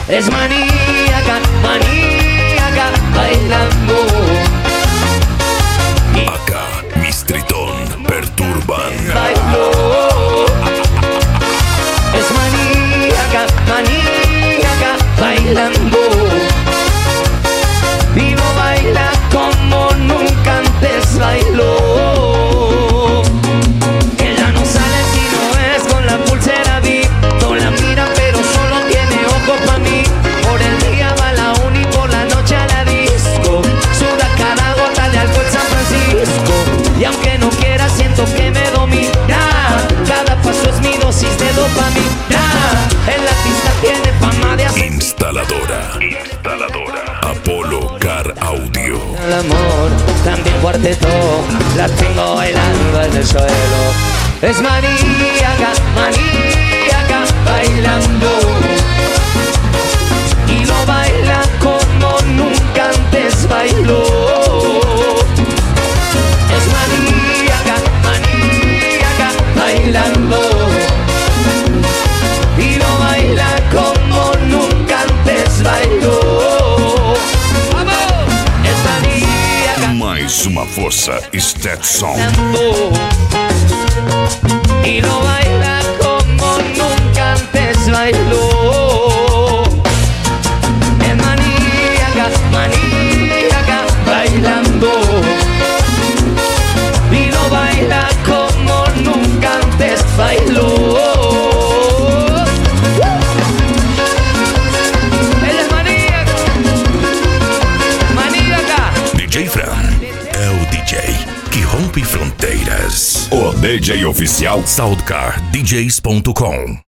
Es maníaca, maníaca, bailando. Acá, Miss Tritón, perturban. Bailó. Es maníaca, maníaca, bailando. Y lo baila como nunca antes bailó. Ella no sale si no es con la pulsera VIP. No la mira pero solo tiene ojo pa' mí. Por el día va a la uni, por la noche a la disco. Suda cada gota de alcohol San Francisco. Y aunque no quiera siento que me domina. Cada paso es mi dosis de dopamina. En la pista tiene fama de asesina. Instaladora Apolo Car Audio. El amor, también cuarteto, la tengo bailando en el suelo. Es maníaca, maníaca, bailando. Y lo baila como nunca antes bailó. Es maníaca, maníaca, bailando. Y lo baila como nunca antes bailó. Mais uma força, Stetson. Y lo baila como nunca antes bailó. Es maníaca, maníaca, bailando. Y lo baila como nunca antes bailó. Ella es maníaca, maníaca. DJ Fran é o DJ que rompe fronteiras. O DJ oficial SoundCardDJs.com.